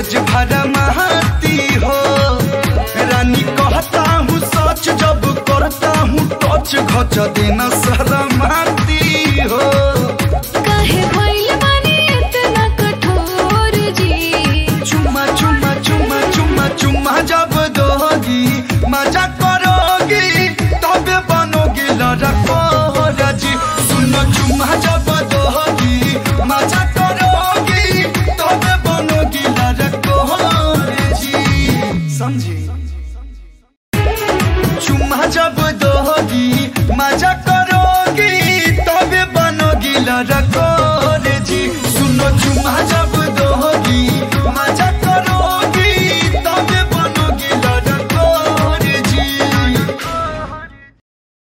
रोज भरमाती हो। रानी कहता हूँ सच जब करता हूँ टच घच देना शर्माती हो। काहे भइल बानी इतना कठोर जी। चुम्मा चुम्मा चुम्मा चुम्मा चुम्मा जब दोगी मजा करोगी तबे बनोगी लड़कोर जी। सुनो चुम्मा जब दोगी मजा करोगी तबे बनोगी लड़कोर जी। समझी? चुम्मा जब दोगी मजा करोगी तबे बनोगी लड़कोर जी। सुनो चुम्मा जब